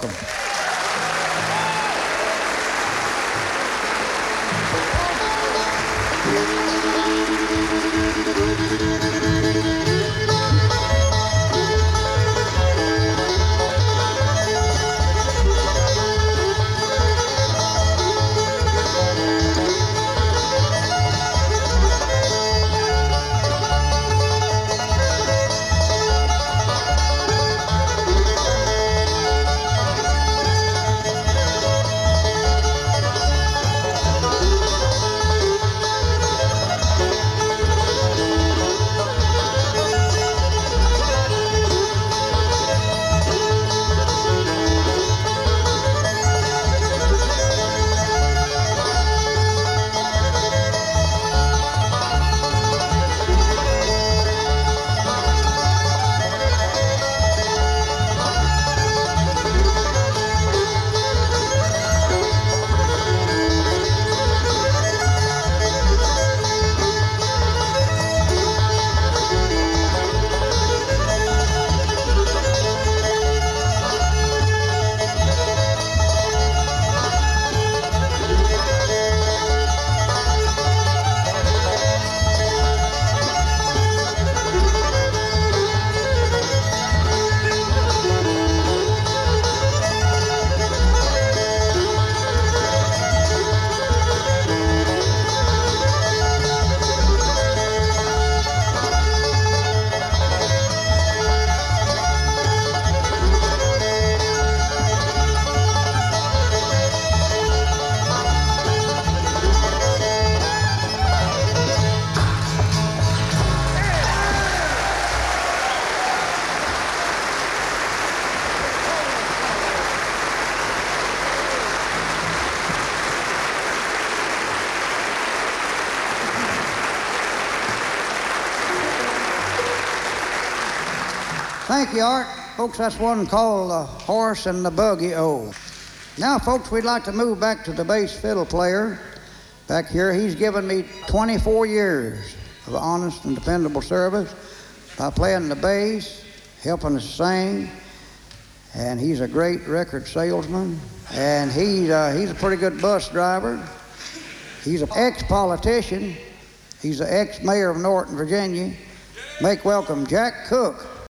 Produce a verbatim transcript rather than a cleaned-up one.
welcome. Thank you, Art. Folks, that's one called The Horse and the Buggy-O. Now, folks, we'd like to move back to the bass fiddle player. Back here, he's given me twenty-four years of honest and dependable service by playing the bass, helping us sing, and he's a great record salesman, and he, uh, he's a pretty good bus driver. He's an ex-politician. He's the ex-mayor of Norton, Virginia. Make welcome Jack Cook.